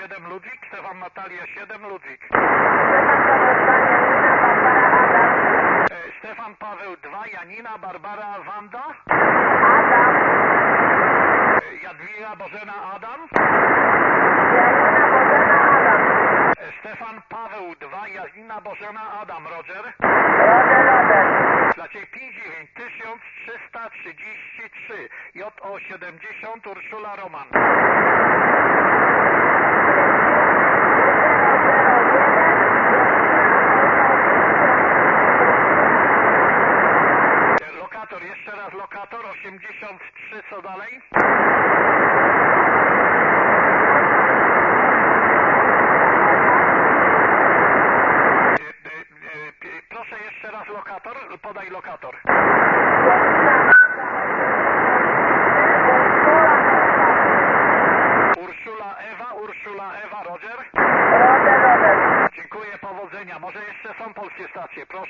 7 Ludwik, Stefan Natalia 7 Ludwik. Stefan Paweł 2, Janina, Barbara, Wanda. Adam. Jadwiga, Bożena, Adam. Janina, Bożena, Adam. Stefan Paweł 2, Janina, Bożena, Adam, Roger. Roger. Dla Ciebie 5333, JO 70, Urszula, Roman. Lokator, jeszcze raz lokator, 83, co dalej? Proszę jeszcze raz lokator, podaj lokator. Urszula Ewa, Roger. Roger. Dziękuję, powodzenia. Może jeszcze są polskie stacje, proszę.